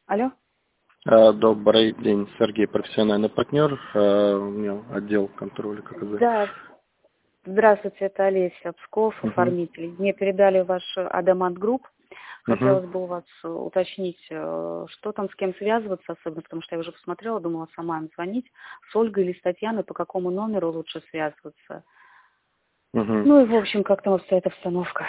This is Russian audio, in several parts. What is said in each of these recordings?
Алло? Добрый день, Сергей, профессиональный партнер, у меня отдел контроля ККЗ. Да, здравствуйте, это Олеся Псков, Угу. оформитель. Мне передали ваш Адамант Групп. Угу. Хотелось бы у вас уточнить, что там, с кем связываться, особенно потому что я уже посмотрела, думала сама им звонить. С Ольгой или с Татьяной, по какому номеру лучше связываться. Угу. Ну и, в общем, как там обстоит обстановка.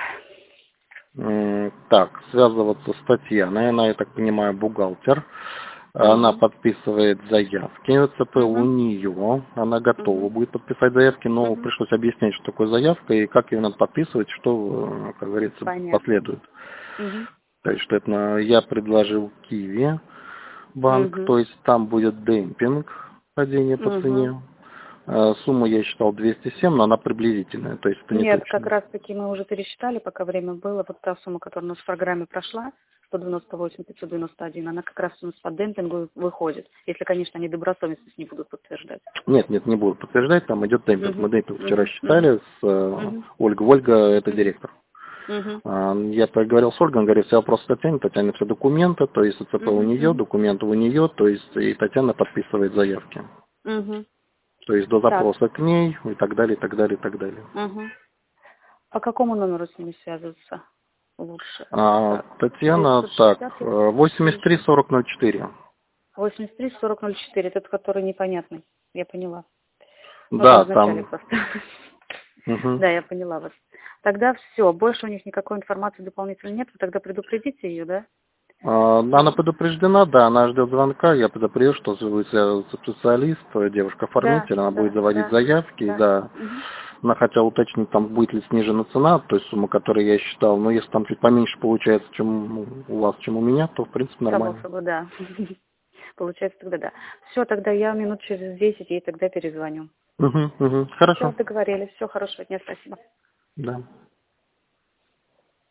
Так, связываться с Татьяной, она, я так понимаю, бухгалтер. Она Угу, подписывает заявки, ЦП у угу, нее, она готова угу, будет подписать заявки, но угу. пришлось объяснять, что такое заявка и как ее надо подписывать, что, как говорится, Понятно. последует. Угу, То есть, что это я предложил Киви банк, угу, то есть там будет демпинг, падение по угу. цене. Сумму я считал 207, но она приблизительная, то есть это не Нет, как точно. раз таки мы уже пересчитали, пока время было. Вот та сумма, которая у нас в программе прошла, 198 591, она как раз у нас по демпингу выходит. Если, конечно, они добросовестность не будут подтверждать. Нет, не буду подтверждать, там идет демпинг. Мы Угу, демпинг вчера угу, угу, считали с угу, Ольгой. Ольга это директор. угу, Я поговорил с Ольгой, он говорит, все вопросы Татьяне, Татьяне все документы, то есть ЦП у угу, нее, угу, документы у нее, то есть и Татьяна подписывает заявки. угу. То есть до Так, запроса к ней и так далее, и так далее, и так далее. угу. По какому номеру с ними связываться лучше? Так, Татьяна, так, 960 или 83 еще? 4004. 83 4004, тот, который непонятный. Я поняла. Мы его Да, обозначали там. просто. Мгм. Да, я поняла вас. Тогда все, больше у них никакой информации дополнительной нет, вы тогда предупредите ее, да? Она предупреждена, да, она ждет звонка, я предупредил, что будет связываться специалист, Да, девушка-оформитель, она будет да, заводить да, заявки, и да. да, Мгм. она хотела уточнить, там будет ли снижена цена, то есть сумма, которую я считал, но если там чуть поменьше получается, чем у вас, чем у меня, то в принципе Само нормально. собой, да. Получается тогда да. Все, тогда я минут через 10 ей тогда перезвоню. Угу, Все, хорошо, договорились. Все, хорошего дня, спасибо. да.